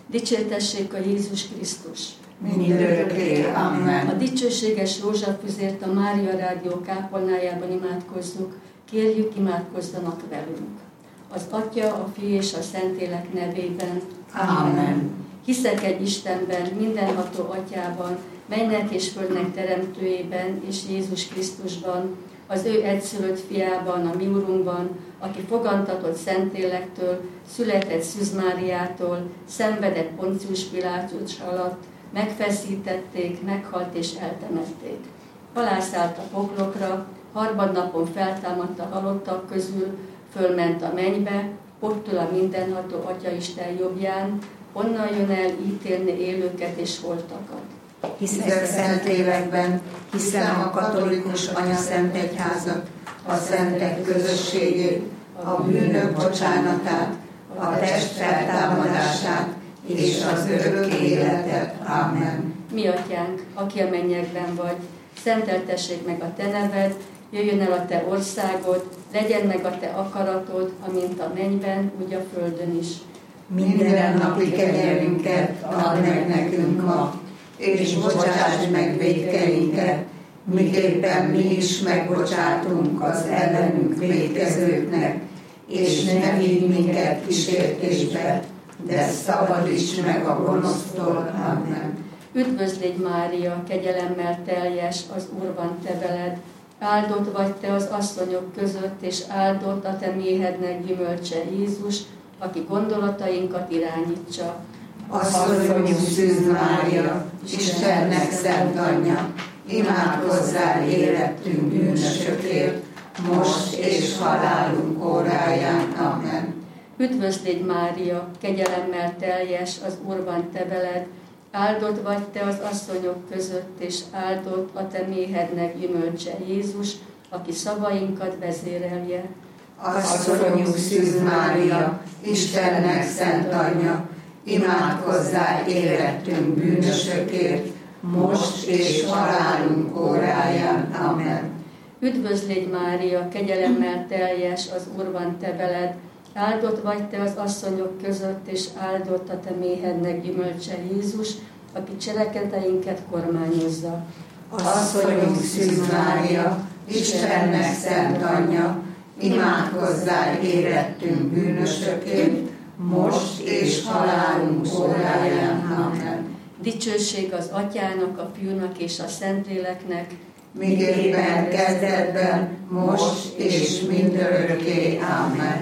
Dicsértessék a Jézus Krisztus! Mindörökké, amen. A dicsőséges rózsafüzért a Mária Rádió kápolnájában imádkozzuk, kérjük, imádkozzanak velünk. Az Atya, a Fiú és a Szentlélek nevében. Amen. Hiszek egy Istenben, mindenható Atyában, mennek és földnek teremtőjében és Jézus Krisztusban, az ő egyszülött fiában, a mi Urunkban, aki fogantatott Szentlélektől, született Szűz Máriától, szenvedett Poncius Pilátus alatt, megfeszítették, meghalt és eltemették. Halászállt a poklokra, harmadnapon feltámadt a halottak közül, fölment a mennybe, ott ül a mindenható Atyaisten jobbján, onnan jön el ítélni élőket és holtakat. Hiszek Szentlélekben, hiszem a katolikus anyaszentegyházat, a szentek közösségét, a bűnök bocsánatát, a test feltámadását és az örök életet. Amen. Mi Atyánk, aki a mennyekben vagy, szenteltessék meg a te neved, jöjjön el a te országod, legyen meg a te akaratod, amint a mennyben, úgy a földön is. Minden napi kenyerünket add meg nekünk ma, és bocsáss meg vétkeinket, miképpen mi is megbocsátunk az ellenünk vétkezőknek, és ne vigy minket kísértésbe, de szabadíts meg a gonosztól. Amen. Üdvözlégy Mária, kegyelemmel teljes, az Úr van te veled, áldott vagy te az asszonyok között, és áldott a te méhednek gyümölcse Jézus, aki gondolatainkat irányítsa. Asszonyunk Szűz Mária, Istennek szent anyja, imádkozzál érettünk bűnösökért, most és halálunk óráján. Amen. Üdvözlégy Mária, kegyelemmel teljes, az Úr van te veled, áldott vagy te az asszonyok között, és áldott a te méhednek gyümölcse Jézus, aki szavainkat vezérelje. Asszonyunk Szűz Mária, Istennek szent anyja, imádkozzál érettünk bűnösökért, most és halálunk óráján. Amen. Üdvözlégy Mária, kegyelemmel teljes, az Úr van te veled, áldott vagy te az asszonyok között, és áldott a te méhednek gyümölcse Jézus, aki cselekedeteinket kormányozza. Asszonyunk Szűz Mária, Istennek szent anyja, imádkozzál érettünk bűnösökért, most és halálunk óráján. Amen. Dicsőség az Atyának, a Fiúnak és a Szentléleknek, miképpen kezdetben, most és mindörökké. Amen.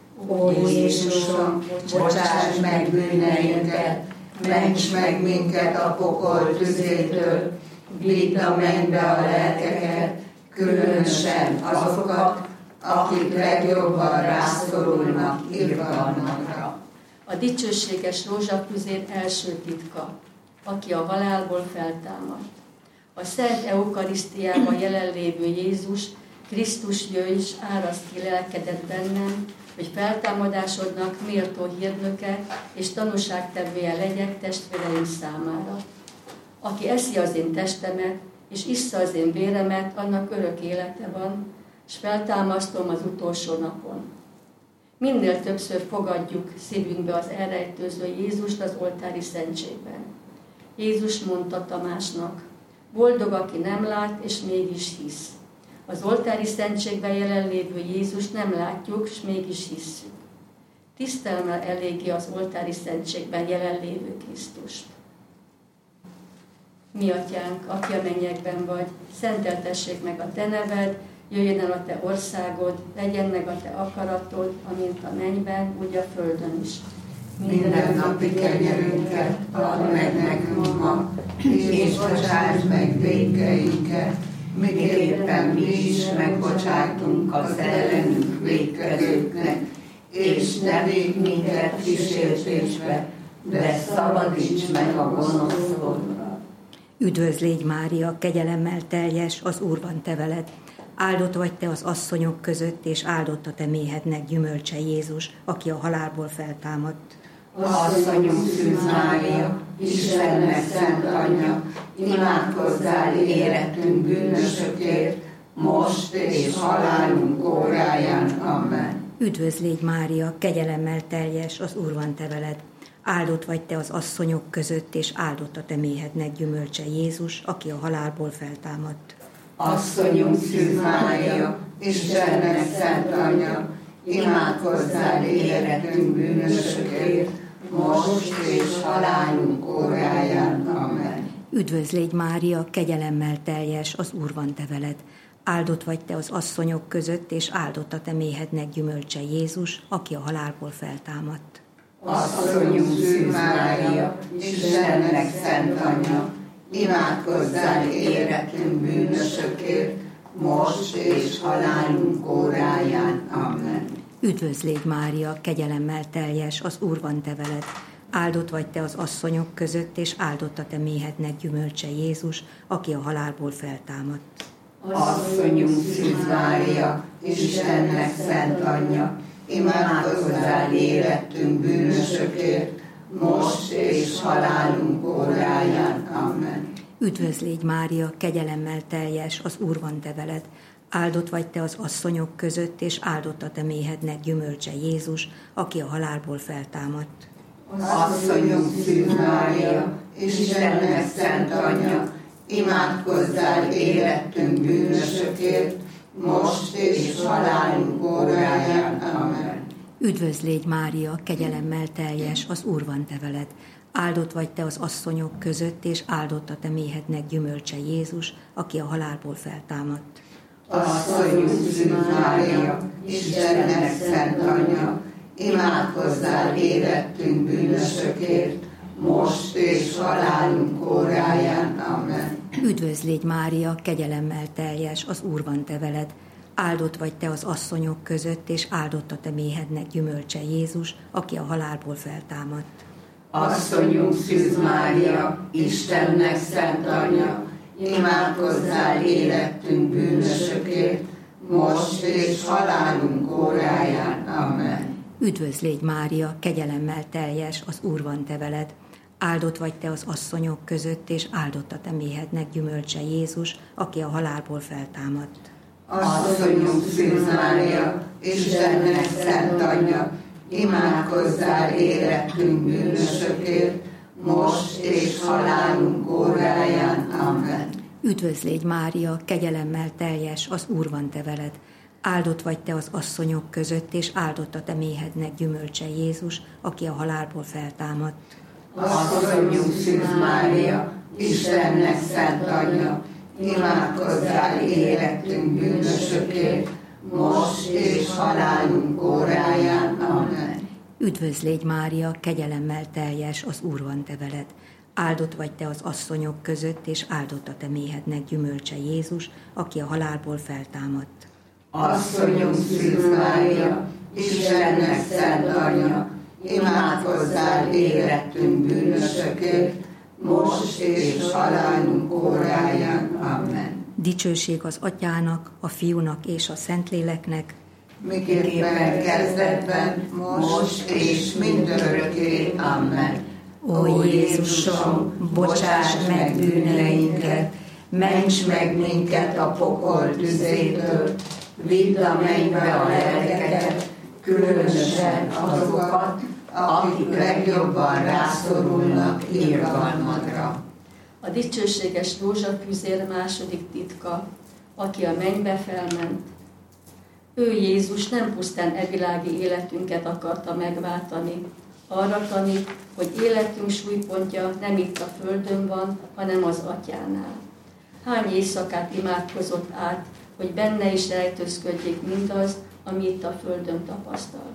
Ó Jézusom, bocsáss meg bűneinket, ments meg minket a pokol tüzétől, vidd a mennybe a lelkeket, különösen azokat, akik legjobban rászorulnak irgalmadra. A dicsőséges rózsafüzér első titka, aki a halálból feltámadt. A Szent Eukarisztiában jelenlévő Jézus, Krisztus jöjj és áraszt ki lelkedet bennem, hogy feltámadásodnak méltó hírnöke és tanúságtevője legyek testvéreim számára. Aki eszi az én testemet, és issza az én véremet, annak örök élete van, és feltámasztom az utolsó napon. Minél többször fogadjuk szívünkbe az elrejtőző Jézust az oltári szentségben. Jézus mondta Tamásnak, boldog, aki nem lát, és mégis hisz. Az oltári szentségben jelenlévő Jézust nem látjuk, és mégis hisszük. Tisztelme eléggé az oltári szentségben jelenlévő Krisztust. Mi Atyánk, aki a mennyekben vagy, szenteltessék meg a te neved, jöjjön el a te országod, legyen meg a te akaratod, amint a mennyben, úgy a földön is. Minden napi kenyerünket add meg nekünk ma, és bocsáss meg vétkeinket, miképpen mi is megbocsátunk az ellenünk vétkezőknek, és ne vigy minket kísértésbe, de szabadíts meg a gonosztól. Üdvözlégy Mária, kegyelemmel teljes, az Úr van te veled. Áldott vagy te az asszonyok között, és áldott a te méhednek gyümölcse Jézus, aki a halálból feltámadt. Asszonyunk Szűz Mária, Istennek szent anyja, imádkozzál érettünk bűnösökért, most és halálunk óráján. Amen. Üdvözlégy Mária, kegyelemmel teljes, az Úr van te veled. Áldott vagy te az asszonyok között, és áldott a te méhednek gyümölcse Jézus, aki a halálból feltámadt. Asszonyunk Szűz Mária, Istennek szent anyja, imádkozzál érettünk bűnösökért, most és halálunk óráján. Amen. Üdvözlégy Mária, kegyelemmel teljes, az Úr van te veled. Áldott vagy te az asszonyok között, és áldott a te méhednek gyümölcse Jézus, aki a halálból feltámadt. Asszonyunk Szűz Mária, Istennek szent anyja, imádkozzál érettünk bűnösökért, most és halálunk óráján. Amen. Üdvözlégy Mária, kegyelemmel teljes, az Úr van te veled. Áldott vagy te az asszonyok között, és áldott a te méhednek gyümölcse Jézus, aki a halálból feltámadt. Asszonyunk Szűz Mária, Istennek szent anyja, imádkozzál érettünk bűnösökért, most és halálunk óráján. Amen. Üdvözlégy Mária, kegyelemmel teljes, az Úr van te veled. Áldott vagy te az asszonyok között, és áldott a te méhednek gyümölcse Jézus, aki a halálból feltámadt. Asszonyunk Szűz Mária, Istennek szent anyja, imádkozzál érettünk bűnösökért, most és halálunk óráján. Amen. Üdvözlégy Mária, kegyelemmel teljes, az Úr van te veled. Áldott vagy te az asszonyok között, és áldott a te méhednek gyümölcse Jézus, aki a halálból feltámadt. Asszonyunk Szűz Mária, Istennek szent anyja, imádkozzál érettünk bűnösökért, most és halálunk óráján. Amen. Üdvözlégy Mária, kegyelemmel teljes, az Úr van te veled. Áldott vagy te az asszonyok között, és áldott a te méhednek gyümölcse Jézus, aki a halálból feltámadt. Asszonyunk Szűz Mária, Istennek szent anyja, imádkozzál érettünk bűnösökért, most és halálunk óráján. Amen. Üdvözlégy Mária, kegyelemmel teljes, az Úr van te veled. Áldott vagy te az asszonyok között, és áldott a te méhednek gyümölcse Jézus, aki a halálból feltámadt. Asszonyunk Szűz Mária, Istennek szent anyja, imádkozzál érettünk bűnösökért, most és halálunk óráján. Amen. Üdvözlégy Mária, kegyelemmel teljes, az Úr van te veled. Áldott vagy te az asszonyok között, és áldott a te méhednek gyümölcse Jézus, aki a halálból feltámadt. Asszonyunk Szűz Mária, Istennek szent anyja, imádkozzál érettünk bűnösökért, most és halálunk óráján. Amen. Üdvözlégy Mária, kegyelemmel teljes, az Úr van te veled. Áldott vagy te az asszonyok között, és áldott a te méhednek gyümölcse Jézus, aki a halálból feltámadt. Asszonyunk Szűz Mária, Istennek szent anyja, imádkozzál érettünk bűnösökért, most és halálunk óráján. Amen. Dicsőség az Atyának, a Fiúnak és a Szentléleknek, miképpen kezdetben, most és mindörökké. Amen. Ó Jézusom, bocsáss meg bűneinket, ments meg minket a pokol tüzétől, vidd a mennybe a lelkeket, különösen azokat, akik legjobban rászorulnak irgalmadra. A dicsőséges József Füzér második titka, aki a mennybe felment. Ő Jézus nem pusztán evilági életünket akarta megváltani, arra tanít, hogy életünk súlypontja nem itt a földön van, hanem az Atyánál. Hány éjszakát imádkozott át, hogy benne is rejtőzködjék mindaz, ami itt a földön tapasztalt.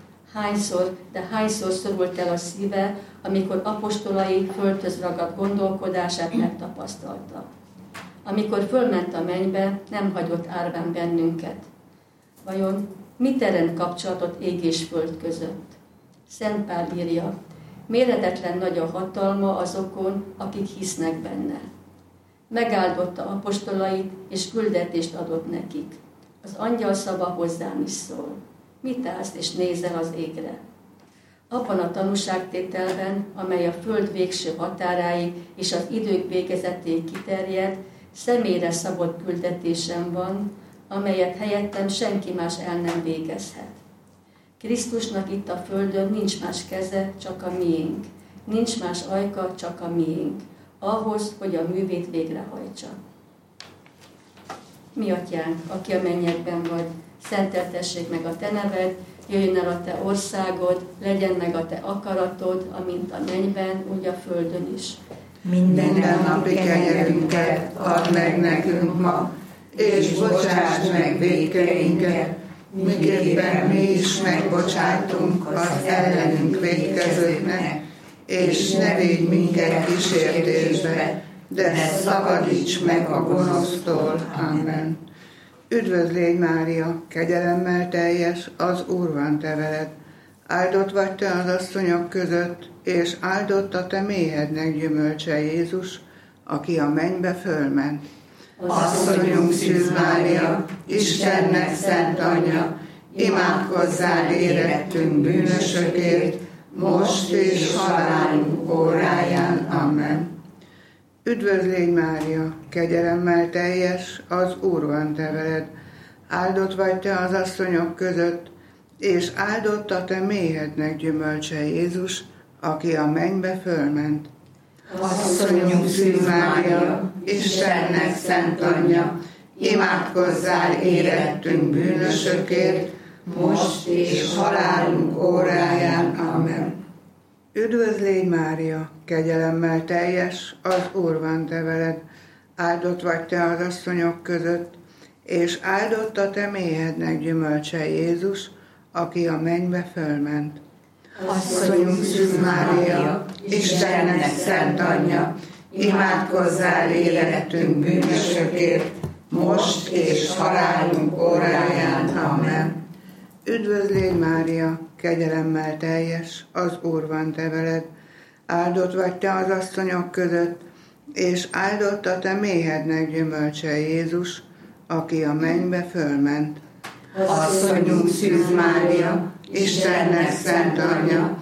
Hányszor szorult el a szíve, amikor apostolai földhöz ragadt gondolkodását megtapasztalta. Amikor fölment a mennybe, nem hagyott árván bennünket. Vajon mit teremt kapcsolatot ég és föld között? Szent Pál írja, méretetlen nagy a hatalma azokon, akik hisznek benne. Megáldotta apostolait, és küldetést adott nekik. Az angyal szava hozzám is szól. Mit állsz és nézel az égre? Abban a tanúságtételben, amely a föld végső határáig és az idők végezetéig kiterjed, személyre szabott küldetésem van, amelyet helyettem senki más el nem végezhet. Krisztusnak itt a földön nincs más keze, csak a miénk. Nincs más ajka, csak a miénk. Ahhoz, hogy a művét végrehajtsa. Mi atyánk, aki a mennyekben vagy, szenteltessék meg a te neved, jöjjön el a te országod, legyen meg a te akaratod, amint a mennyben, úgy a földön is. Minden napi kenyerünket add meg nekünk ma, és bocsásd meg vétkeinket, miképpen mi is megbocsátunk az ellenünk vétkezőknek, és ne védj minket kísértésbe, de szabadíts meg a gonosztól. Amen. Üdvözl légy, Mária, kegyelemmel teljes, az Úr van te veled. Áldott vagy te az asszonyok között, és áldott a te méhednek gyümölcse Jézus, aki a mennybe fölment. Asszonyunk Szűz Mária, Istennek szent anyja, imádkozzál érettünk bűnösökért, most és halálunk óráján. Amen. Üdvözl légy, Mária, kegyelemmel teljes, az Úr van te veled. Áldott vagy te az asszonyok között, és áldott a te méhednek gyümölcse Jézus, aki a mennybe fölment. Asszonyunk Szűz Mária, Istennek szent anyja, imádkozzál érettünk bűnösökért, most és halálunk óráján. Amen. Üdvözl légy, Mária, kegyelemmel teljes, az Úr van te veled. Áldott vagy te az asszonyok között, és áldott a te méhednek gyümölcse Jézus, aki a mennybe fölment. Asszonyunk Szűz Mária, Istennek szent anyja, imádkozzál érettünk bűnösökért, most és halálunk óráján. Amen. Üdvözl légy, Mária, kegyelemmel teljes, az Úr van te veled. Áldott vagy te az asszonyok között, és áldott a te méhednek gyümölcse Jézus, aki a mennybe fölment. Asszonyunk Szűz Mária, Istennek szent anyja,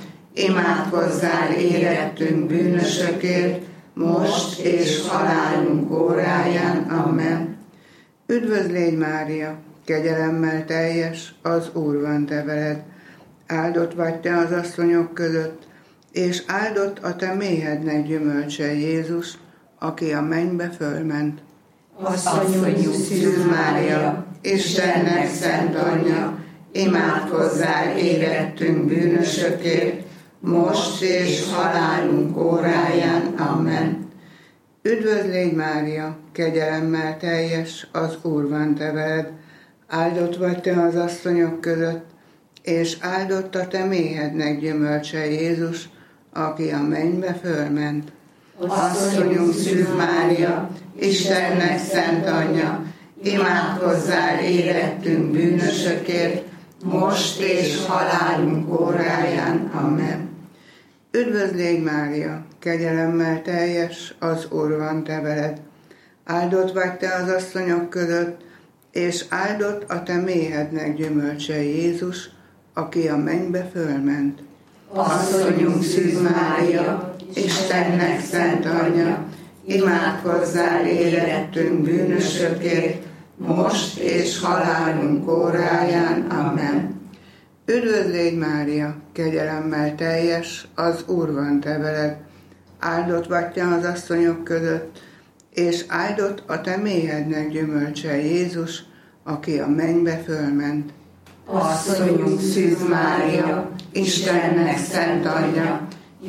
imádkozzál érettünk bűnösökért, most és halálunk óráján. Amen. Üdvözl légy, Mária, kegyelemmel teljes, az Úr van te veled. Áldott vagy te az asszonyok között, és áldott a te méhednek gyümölcse Jézus, aki a mennybe fölment. Asszonyunk Szűz Mária, Istennek szent anyja, imádkozzál érettünk bűnösökért, most és halálunk óráján. Amen. Üdvözl légy, Mária, kegyelemmel teljes, az Úr van te veled. Áldott vagy te az asszonyok között, és áldott a te méhednek gyümölcse Jézus, aki a mennybe fölment. Asszonyunk Szűz Mária, Istennek szent anyja, imádkozzál érettünk bűnösökért, most és halálunk óráján. Amen. Üdvözl légy, Mária, kegyelemmel teljes, az Úr van te veled. Áldott vagy te az asszonyok között, és áldott a te méhednek gyümölcse Jézus, aki a mennybe fölment. Asszonyunk Szűz Mária, Istennek szent anyja, imádkozzál érettünk bűnösökért, most és halálunk óráján. Amen. Üdvözl légy, Mária, kegyelemmel teljes, az Úr van te veled. Áldott vagy te az asszonyok között, és áldott a te méhednek gyümölcse Jézus, aki a mennybe fölment. Asszonyunk Szűz Mária, Istennek szent anyja,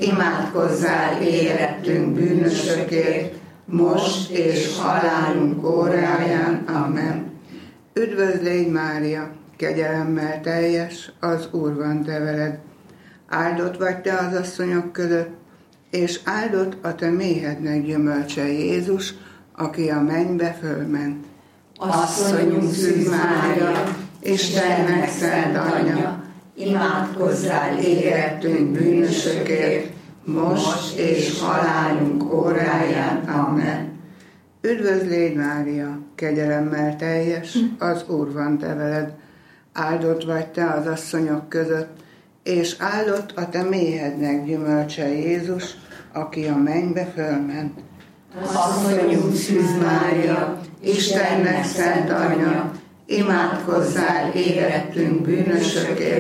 imádkozzál érettünk bűnösökért, most és halálunk óráján. Amen. Üdvözl légy, Mária, kegyelemmel teljes, az Úr van te veled. Áldott vagy te az asszonyok között, és áldott a te méhednek gyümölcse Jézus, aki a mennybe fölment. Asszonyunk Szűz Mária, Istennek szent anyja, imádkozzál érettünk bűnösökért, most és halálunk óráján. Amen. Üdvözl légy, Mária, kegyelemmel teljes, az Úr van te veled. Áldott vagy te az asszonyok között, és áldott a te méhednek gyümölcse Jézus, aki a mennybe fölment. Asszonyunk Szűz Mária, Istennek szent anyja, imádkozzál érettünk bűnösökért,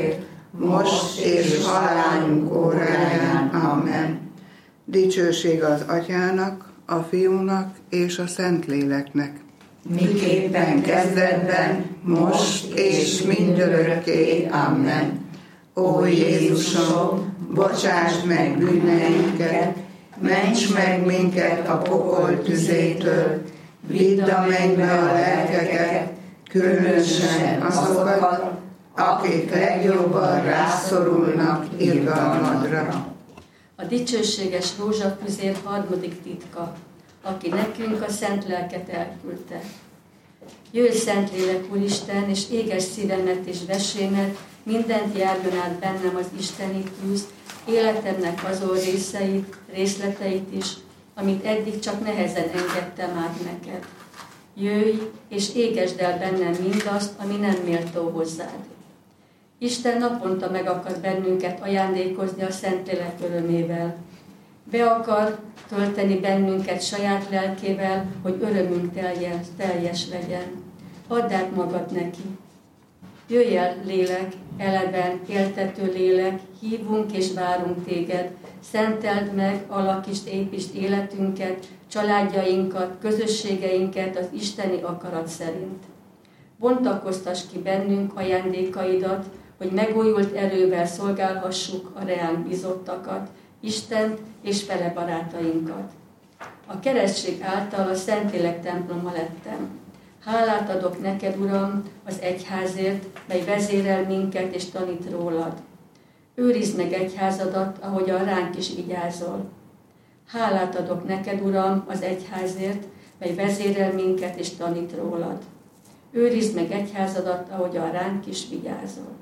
most és halálunk óráján. Amen. Dicsőség az Atyának, a Fiúnak és a Szentléleknek. Miképpen kezdetben, most és mindörökké. Amen. Ó Jézusom, bocsáss meg bűneinket, ments meg minket a pokol tüzétől, vidd a mennybe a lelkeket, különösen azokat, akik legjobban rászorulnak irgalmadra. A dicsőséges rózsafüzér harmadik titka, aki nekünk a szent lelket elküldte. Jöjj, Szentlélek, Úristen, és éges szívemet és vesémet, mindent járjon át bennem az isteni tűz, életemnek azon részleteit is, amit eddig csak nehezen engedtem át neked. Jöjj, és égesd el bennem mindazt, ami nem méltó hozzád. Isten naponta meg akar bennünket ajándékozni a Szentlélek örömével. Be akar tölteni bennünket saját lelkével, hogy örömünk teljes legyen. Add át magad neki. Jöjj el, lélek, eleven, éltető lélek, hívunk és várunk téged. Szenteld meg, alakítsd, építsd életünket, családjainkat, közösségeinket az isteni akarat szerint. Bontakoztass ki bennünk ajándékaidat, hogy megújult erővel szolgálhassuk a reánk bizottakat, Istent és fele barátainkat. A keresztség által a Szentlélek temploma lettem. Hálát adok neked, Uram, az egyházért, mely vezérel minket és tanít rólad. Őrizd meg egyházadat, ahogyan ránk is vigyázol. Hálát adok neked, Uram, az egyházért, mely vezérel minket és tanít rólad. Őrizd meg egyházadat, ahogyan ránk is vigyázol.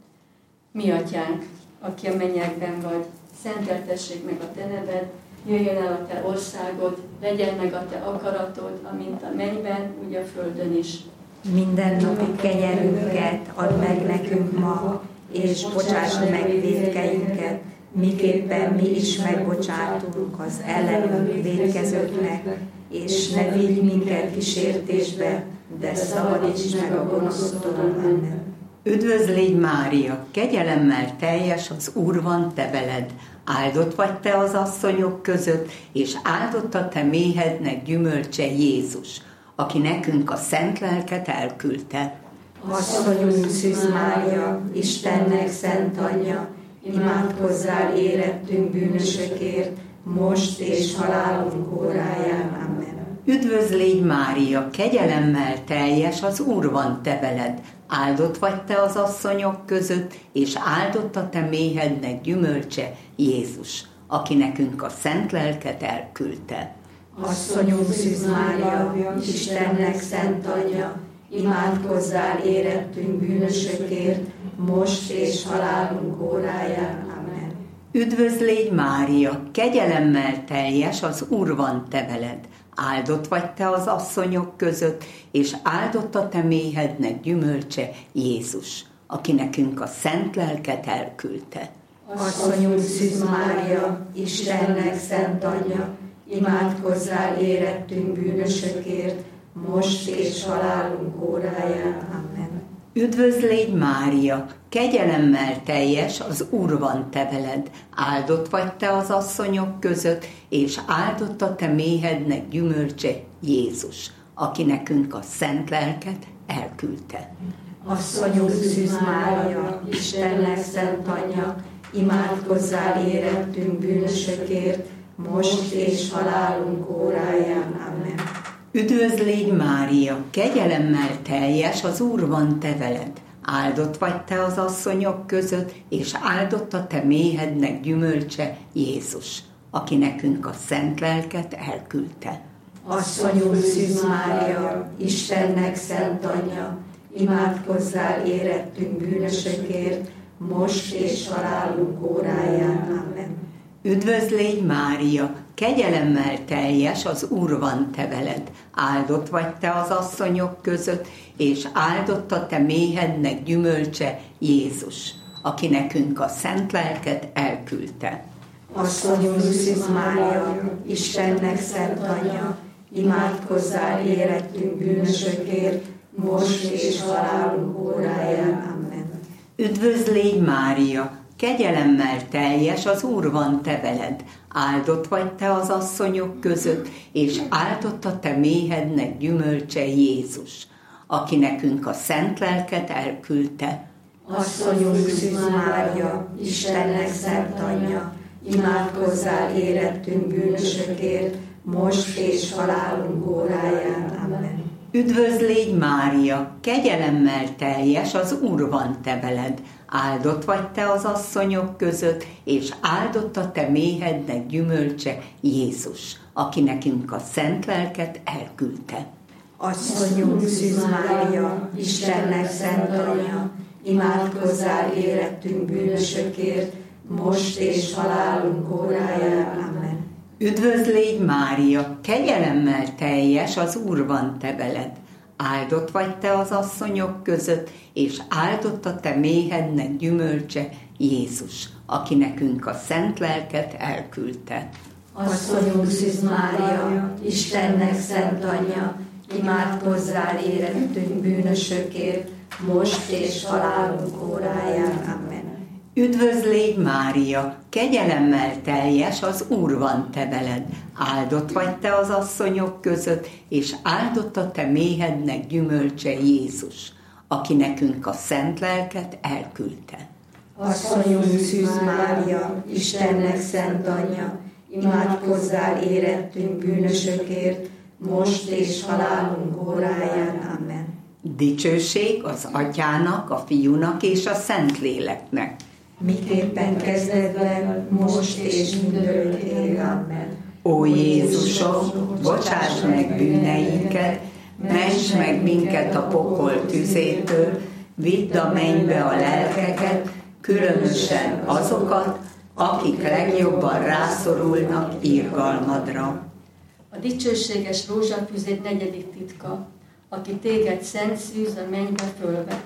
Mi Atyánk, aki a mennyekben vagy, szenteltessék meg a te neved, jöjjön el a te országod, legyen meg a te akaratod, amint a mennyben, úgy a földön is. Mindennapi kenyerünket add meg nekünk ma, és bocsáss meg vétkeinket, miképpen mi is megbocsátunk az ellenünk vétkezőknek, és ne vigy minket kísértésbe, de szabadíts meg a gonosztól. Amen. Üdvözlégy Mária, kegyelemmel teljes, az Úr van te veled. Áldott vagy te az asszonyok között, és áldott a te méhednek gyümölcse Jézus, aki nekünk a szent lelket elküldte. Asszonyunk Szűz Mária, Istennek szent anyja, imádkozzál érettünk bűnösökért, most és halálunk óráján. Amen. Üdvözlégy Mária, kegyelemmel teljes, az Úr van te veled. Áldott vagy te az asszonyok között, és áldott a te méhednek gyümölcse Jézus, aki nekünk a szent lelket elküldte. Asszonyunk Szűz Mária, Istennek szent anyja, imádkozzál érettünk bűnösökért, most és halálunk óráján. Amen. Üdvözlégy Mária, kegyelemmel teljes, az Úr van te veled. Áldott vagy te az asszonyok között, és áldott a te méhednek gyümölcse Jézus, aki nekünk a szent lelket elküldte. Asszonyunk Szűz Mária, Istennek szent anyja, imádkozzál érettünk bűnösökért, most és halálunk óráján. Amen. Üdvözlégy Mária, kegyelemmel teljes, az Úr van te veled. Áldott vagy te az asszonyok között, és áldott a te méhednek gyümölcse Jézus, aki nekünk a szent lelket elküldte. Asszonyunk Szűz Mária, Istennek szent anyja, imádkozzál érettünk bűnösökért, most és halálunk óráján. Amen. Üdvözlégy Mária, kegyelemmel teljes, az Úr van te veled. Áldott vagy te az asszonyok között, és áldott a te méhednek gyümölcse Jézus, aki nekünk a szent lelket elküldte. Asszonyunk Szűz Mária, Istennek szent anyja, imádkozzál érettünk bűnösökért, most és halálunk óráján. Amen. Üdvözlégy Mária, kegyelemmel teljes, az Úr van te veled. Áldott vagy te az asszonyok között, és áldott a te méhednek gyümölcse Jézus, aki nekünk a szent lelket elküldte. Asszonyunk Szűz Mária, Istennek szent anyja, imádkozzál érettünk bűnösökért, most és halálunk óráján. Amen. Üdvözl légy Mária, kegyelemmel teljes, az Úr van te veled. Áldott vagy te az asszonyok között, és áldott a te méhednek gyümölcse Jézus, aki nekünk a szent lelket elküldte. Asszonyunk Szűz Mária, Istennek szent anyja, imádkozzál érettünk bűnösökért, most és halálunk óráján. Amen. Üdvözl légy Mária, kegyelemmel teljes, az Úr van te veled. Áldott vagy te az asszonyok között, és áldott a te méhednek gyümölcse Jézus, aki nekünk a szent lelket elküldte. Asszonyunk Szűz Mária, Istennek szent anyja, imádkozzál érettünk bűnösökért, most és halálunk óráján. Amen. Üdvözl légy Mária, kegyelemmel teljes, az Úr van te veled. Áldott vagy te az asszonyok között, és áldott a te méhednek gyümölcse Jézus, aki nekünk a szent lelket elküldte. Asszonyunk Szűz Mária, Istennek szent anyja, imádkozzál érettünk bűnösökért, most és halálunk óráján. Amen. Üdvözl légy Mária, kegyelemmel teljes, az Úr van te veled. Áldott vagy te az asszonyok között, és áldott a te méhednek gyümölcse Jézus, aki nekünk a szent lelket elküldte. Asszonyunk Szűz Mária, Istennek szent anyja, imádkozzál érettünk bűnösökért, most és halálunk óráján. Amen. Dicsőség az Atyának, a Fiúnak és a Szentléleknek. Miképpen kezdetben, most és mindörökké. Amen. Ó Jézusom, bocsáss meg bűneinket, ments meg minket a pokol tüzétől, vidd a mennybe a lelkeket, különösen azokat, akik legjobban rászorulnak irgalmadra. A dicsőséges rózsafüzér negyedik titka, aki téged szent szűz a mennybe fölvett.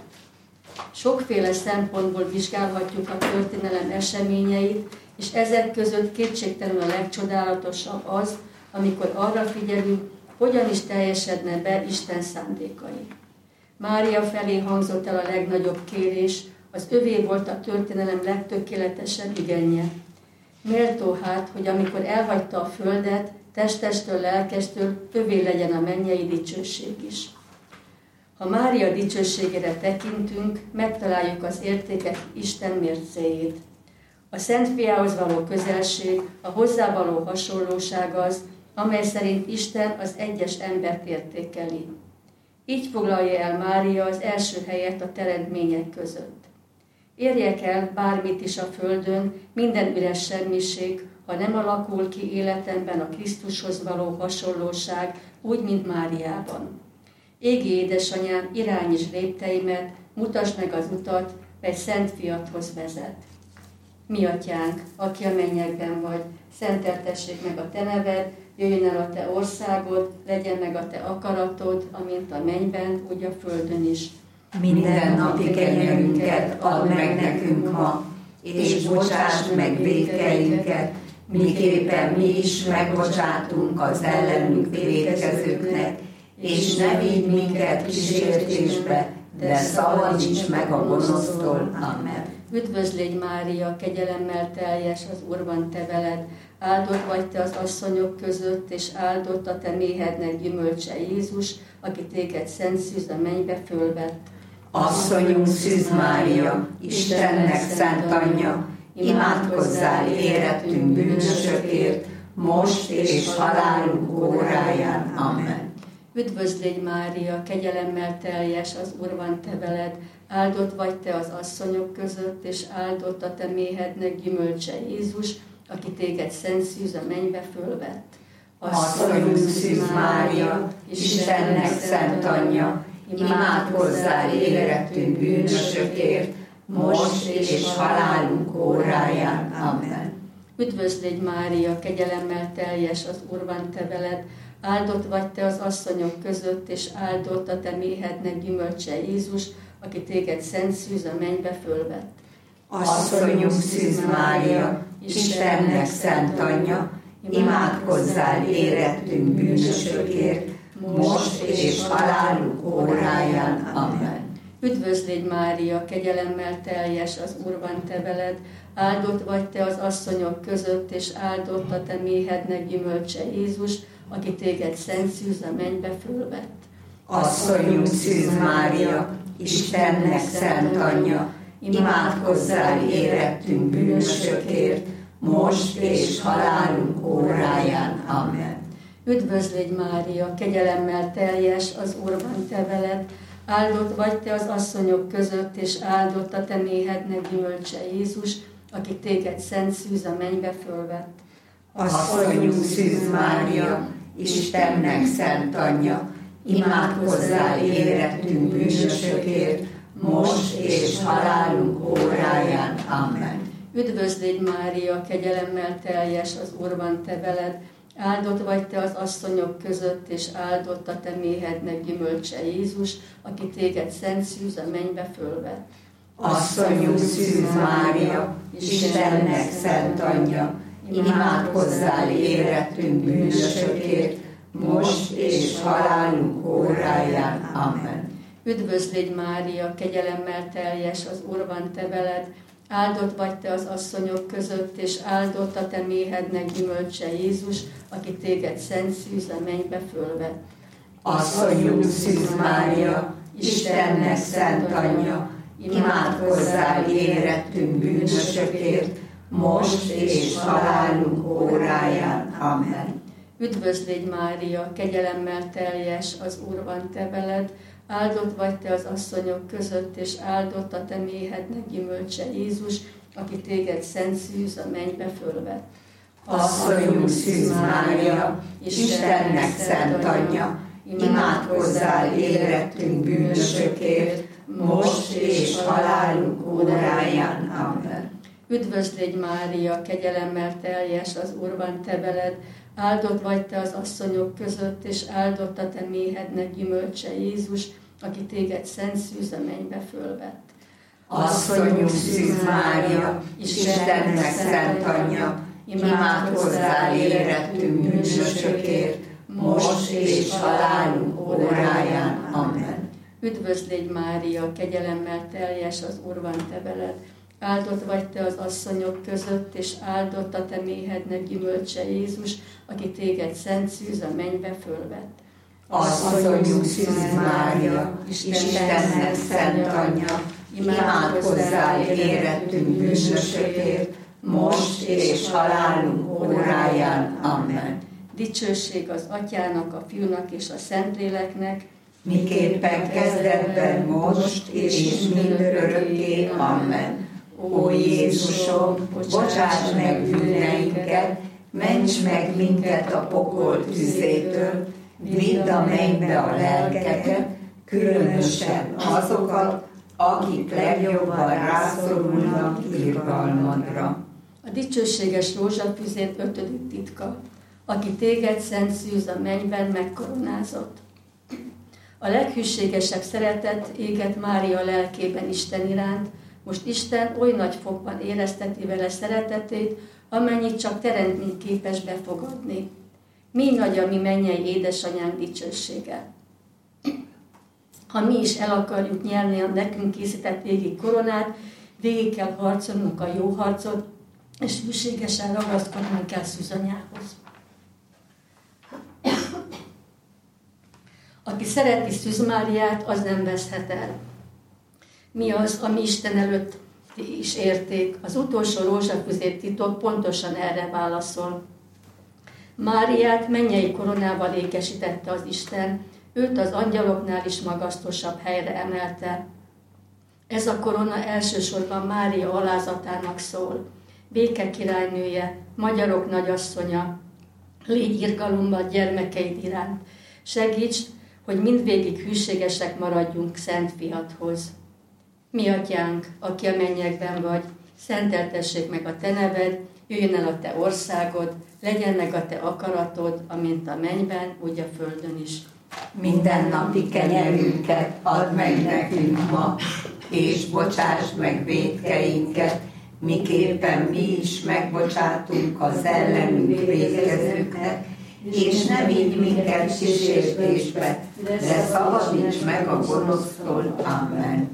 Sokféle szempontból vizsgálhatjuk a történelem eseményeit, és ezek között kétségtelenül a legcsodálatosabb az, amikor arra figyelünk, hogyan is teljesedne be Isten szándékai. Mária felé hangzott el a legnagyobb kérés, az övé volt a történelem legtökéletesebb igénye. Méltó hát, hogy amikor elhagyta a földet, testestől, lelkestől, övé legyen a mennyei dicsőség is. Ha Mária dicsőségére tekintünk, megtaláljuk az értékek Isten mércéjét. A Szent Fiához való közelség, a hozzá való hasonlóság az, amely szerint Isten az egyes embert értékeli. Így foglalja el Mária az első helyet a teremtmények között. Érjek el bármit is a földön, minden üres semmiség, ha nem alakul ki életemben a Krisztushoz való hasonlóság, úgy, mint Máriában. Égi édesanyám, irányíts lépteimet, mutasd meg az utat, mely szent fiadhoz vezet. Mi atyánk, aki a mennyekben vagy, szenteltessék meg a te neved, jöjjön el a te országod, legyen meg a te akaratod, amint a mennyben, úgy a földön is. Minden napi kenyerünket add meg nekünk ma, és bocsáss meg vétkeinket, miképpen mi is megbocsátunk az ellenünk vétkezőknek, és ne vigy minket kísértésbe, de szabadíts meg a gonosztól. Amen. Üdvözl légy Mária, kegyelemmel teljes, az Úr van te veled. Áldott vagy te az asszonyok között, és áldott a te méhednek gyümölcse Jézus, aki téged szent szűz a mennybe fölvett. Asszonyunk Szűz Mária, Istennek szent anyja, imádkozzál érettünk bűnösökért, most és halálunk óráján. Amen. Üdvözl légy Mária, kegyelemmel teljes, az Úr van te veled. Áldott vagy te az asszonyok között, és áldott a te méhednek gyümölcse Jézus, aki téged szent szűz a mennybe fölvett. Asszonyunk Szűz Mária, Istennek szent anyja, imádkozzál érettünk bűnösökért, most és halálunk óráján. Amen. Üdvözl légy Mária, kegyelemmel teljes, az Úr van te veled. Áldott vagy te az asszonyok között, és áldott a te méhednek gyümölcse Jézus, aki téged szent szűz a mennybe fölvett. Asszonyunk Szűz Mária, Istennek szent anyja, imádkozzál érettünk bűnösökért, most és halálunk óráján. Amen. Üdvözl légy Mária, kegyelemmel teljes, az Úr van te veled, áldott vagy te az asszonyok között, és áldott a te méhednek gyümölcse Jézus, aki téged szent szűz a mennybe fölvett. Asszonyunk Szűz Mária, Istennek szent anyja, imádkozzál érettünk bűnösökért, most és halálunk óráján. Amen. Üdvözl légy Mária, kegyelemmel teljes, az Úr van te veled, áldott vagy te az asszonyok között, és áldott a te méhednek gyümölcse Jézus, aki téged szent szűz a mennybe fölvett. Asszonyunk Szűz Mária, Istennek szent anyja, imádkozzál érettünk bűnösökért, most és halálunk óráján. Amen. Üdvözl légy Mária, kegyelemmel teljes, az Úr van te veled, áldott vagy te az asszonyok között, és áldott a te méhednek gyümölcse Jézus, aki téged szent szűz a mennybe fölvett. Asszonyunk Szűz Mária, Istennek szent anyja, imádkozzál érettünk bűnösökért, most és halálunk óráján. Amen. Üdvözl légy Mária, kegyelemmel teljes, az Úr van te veled, áldott vagy te az asszonyok között, és áldott a te méhednek gyümölcse Jézus, aki téged szent szűz a mennybe fölvett. Asszonyunk Szűz Mária, Istennek szent anyja, imádkozzál érettünk bűnösökért, most és halálunk óráján. Amen. Üdvözl légy Mária, kegyelemmel teljes, az Úr van te veled, áldott vagy te az asszonyok között, és áldott a te méhednek gyümölcse Jézus, aki téged szent szűz a mennybe fölvett. Asszonyunk Szűz Mária, Istennek szent anyja, imádkozzál érettünk bűnösökért, most és halálunk óráján. Amen. Üdvözl légy Mária, kegyelemmel teljes, az Úr van te veled, áldott vagy te az asszonyok között, és áldott a te méhednek gyümölcse Jézus, aki téged szent szűz a mennybe fölvett. Asszonyunk Szűz Mária, Istennek szent anyja, imádkozzál érettünk bűnösökért, most és halálunk óráján. Amen. Üdvözl légy Mária, kegyelemmel teljes, az Úr van te veled, áldott vagy te az asszonyok között, és áldott a te méhednek gyümölcse Jézus, aki téged szent szűz a mennybe fölvett. Asszonyunk Szűz Mária, Istennek szent anyja, imádkozzál érettünk bűnösökért, most és halálunk óráján. Amen. Dicsőség az Atyának, a Fiúnak és a Szentléleknek, miképpen kezdetben, most és mindörökké. Amen. Ó Jézusom, bocsáss meg bűneinket, ments meg minket a pokol tüzétől, vidd a mennybe a lelkeket, különösen azokat, akik legjobban rászorulnak irgalmadra. A dicsőséges rózsafüzér 5. titka, aki téged szent szűz a mennyben megkoronázott. A leghűségesebb szeretet égett Mária lelkében Isten iránt, most Isten oly nagy fokban érezteti vele szeretetét, amennyit csak teremtmény képes befogadni. Mi nagy a mi mennyei édesanyánk dicsősége. Ha mi is el akarjuk nyerni a nekünk készített égi koronát, végig kell harcolnunk a jó harcot, és hűségesen ragaszkodnunk kell szűzanyához. Aki szereti Szűz Máriát, az nem veszhet el. Mi az, ami Isten előtt is érték? Az utolsó rózsafüzér titok pontosan erre válaszol. Máriát mennyei koronával ékesítette az Isten, őt az angyaloknál is magasztosabb helyre emelte. Ez a korona elsősorban Mária alázatának szól. Béke királynője, magyarok nagyasszonya, légy irgalomban gyermekeid iránt. Segíts, hogy mindvégig hűségesek maradjunk Szent Fiadhoz. Mi Atyánk, aki a mennyekben vagy, szenteltessék meg a te neved, jöjjön el a te országod, legyen meg a te akaratod, amint a mennyben, úgy a földön is. Mindennapi kenyerünket add meg nekünk ma, és bocsáss meg vétkeinket, miképpen mi is megbocsátunk az ellenünk vétkezőknek, és ne vigy minket kísértésbe, de szabadíts meg a gonosztól. Amen.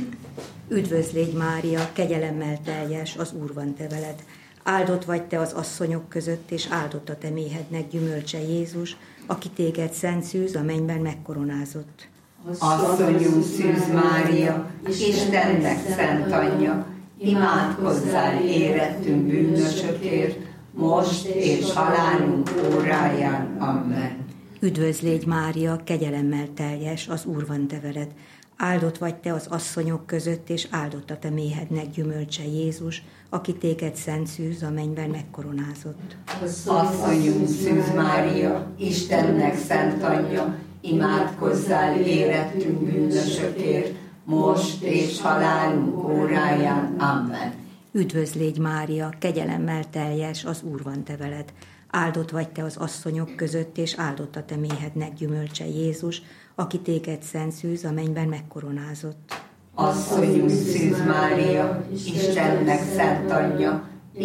Üdvözl légy Mária, kegyelemmel teljes, az Úr van te veled. Áldott vagy te az asszonyok között, és áldott a te méhednek gyümölcse Jézus, aki téged szent szűz a mennyben megkoronázott. Asszonyunk Szűz Mária, Istennek szent anyja, imádkozzál érettünk bűnösökért, most és halálunk óráján. Amen. Üdvözl légy Mária, kegyelemmel teljes, az Úr van te veled. Áldott vagy te az asszonyok között, és áldott a te méhednek gyümölcse Jézus, aki téged szent szűz a mennyben megkoronázott. Asszonyunk Szűz Mária, Istennek szent anyja, imádkozzál érettünk bűnösökért, most és halálunk óráján. Amen. Üdvözl légy Mária, kegyelemmel teljes, az Úr van te veled. Áldott vagy te az asszonyok között, és áldott a te méhednek gyümölcse Jézus, aki téged szent szűz a mennyben megkoronázott. Asszonyunk Szűz Mária, Istennek szent anyja,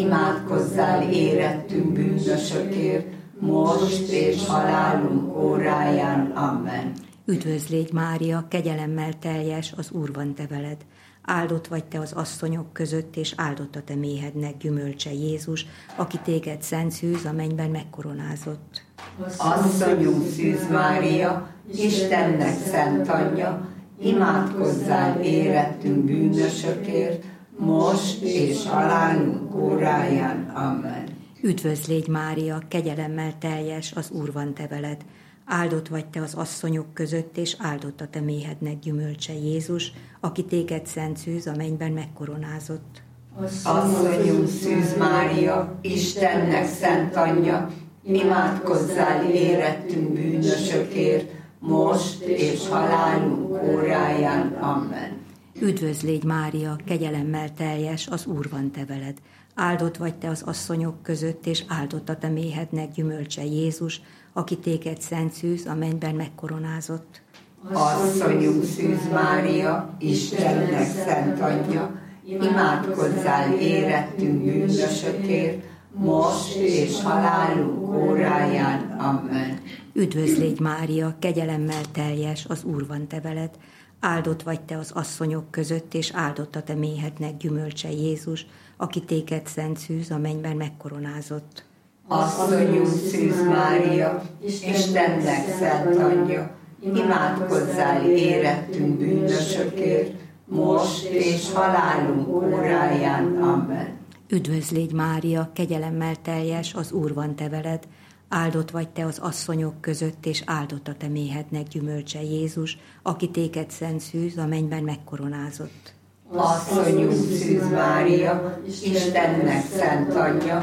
imádkozzál érettünk bűnösökért, most és halálunk óráján. Amen. Üdvözl légy Mária, kegyelemmel teljes, az Úr van te veled. Áldott vagy te az asszonyok között, és áldott a te méhednek gyümölcse Jézus, aki téged szent szűz a mennyben megkoronázott. Asszonyunk Szűz Mária, Istennek szent anyja, imádkozzál érettünk bűnösökért, most és halálunk óráján. Amen. Üdvözl légy Mária, kegyelemmel teljes, az Úr van te veled. Áldott vagy te az asszonyok között, és áldott a te méhednek gyümölcse Jézus, aki téged szent szűz a mennyben megkoronázott. Asszonyunk Szűz Mária, Istennek szent anyja, imádkozzál érettünk bűnösökért, most és halálunk óráján. Amen. Üdvözl légy Mária, kegyelemmel teljes, az Úr van te veled. Áldott vagy te az asszonyok között, és áldott a te méhednek gyümölcse Jézus, aki téged szent szűz a mennyben megkoronázott. Asszonyunk Szűz Mária, Istennek szent anyja, imádkozzál érettünk bűnösökért, most és halálunk óráján. Amen. Üdvözl légy Mária, kegyelemmel teljes, az Úr van te veled. Áldott vagy te az asszonyok között, és áldott a te méhednek gyümölcse Jézus, aki téged szent szűz a mennyben megkoronázott. Asszonyunk Szűz Mária, Istennek szent anyja, imádkozzál érettünk bűnösökért, most és halálunk óráján. Amen. Üdvözl légy Mária, kegyelemmel teljes, az Úr van te veled. Áldott vagy te az asszonyok között, és áldott a te méhednek gyümölcse Jézus, aki téged szent szűz a mennyben megkoronázott. Asszonyunk Szűz Mária, Istennek szent anyja,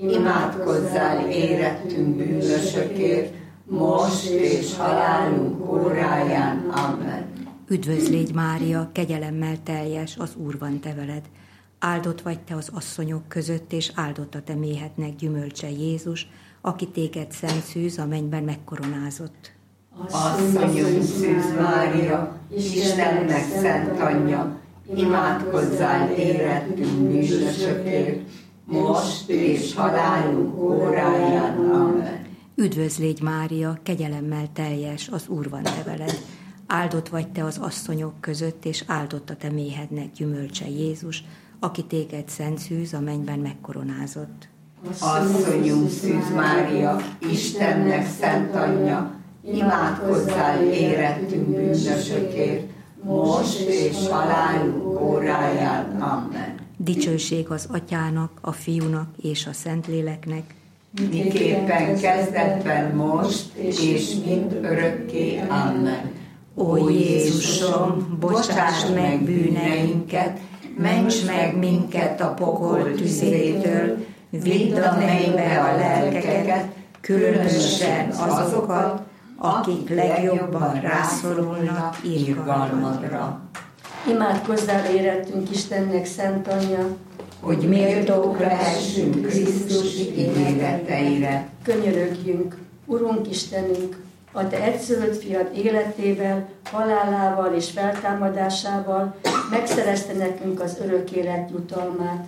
imádkozzál érettünk bűnösökért, most és halálunk óráján. Amen. Üdvözl légy Mária, kegyelemmel teljes, az Úr van te veled. Áldott vagy te az asszonyok között, és áldott a te méhednek gyümölcse Jézus, aki téged szent szűz a mennyben megkoronázott. Asszonyunk Szűz Mária, Istennek szent anyja, imádkozzál érettünk bűnösökért, most és halálunk óráján. Amen. Üdvözl légy Mária, kegyelemmel teljes, az Úr van te veled. Áldott vagy te az asszonyok között, és áldott a te méhednek gyümölcse Jézus, aki téged szent szűz a mennyben megkoronázott. Asszonyunk Szűz Mária, Istennek szent anyja, imádkozzál érettünk bűnösökért, most és halálunk óráján. Amen. Dicsőség az Atyának, a Fiúnak és a Szentléleknek, miképpen kezdetben most, és mind örökké. Amen. Ó Jézusom, bocsáss meg bűneinket, ments meg minket a pokol tüzétől, vidd a mennybe a lelkeket, különösen azokat, akik legjobban rászorulnak irgalmadra. Imádkozzál érettünk Istennek szent anyja, hogy méltók lehessünk Krisztus ígéreteire. Könyörögjünk, Urunk Istenünk, a te egyszülött fiad életével, halálával és feltámadásával megszerezte nekünk az örök élet jutalmát.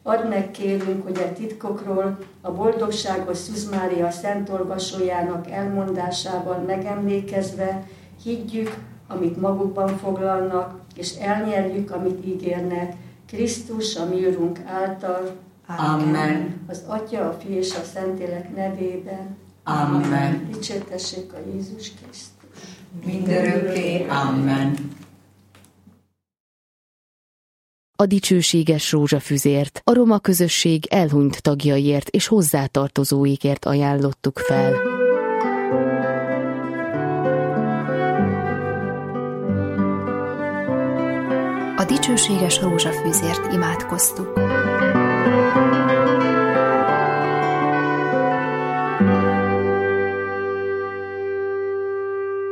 Add meg, kérünk, hogy a titkokról a boldogságos Szűz Mária Szent Olvasójának elmondásában megemlékezve higgyük, amit magukban foglalnak, és elnyerjük, amit ígérnek, Krisztus, a mi Urunk által. Amen. Az Atya, a Fiú és a Szentlélek nevében. Amen. Dicsértessék a Jézus Krisztus. Mindörökké. Amen. A dicsőséges rózsafüzért, a roma közösség elhunyt tagjaiért és hozzátartozóikért ajánlottuk fel. A dicsőséges rózsafűzért imádkoztuk.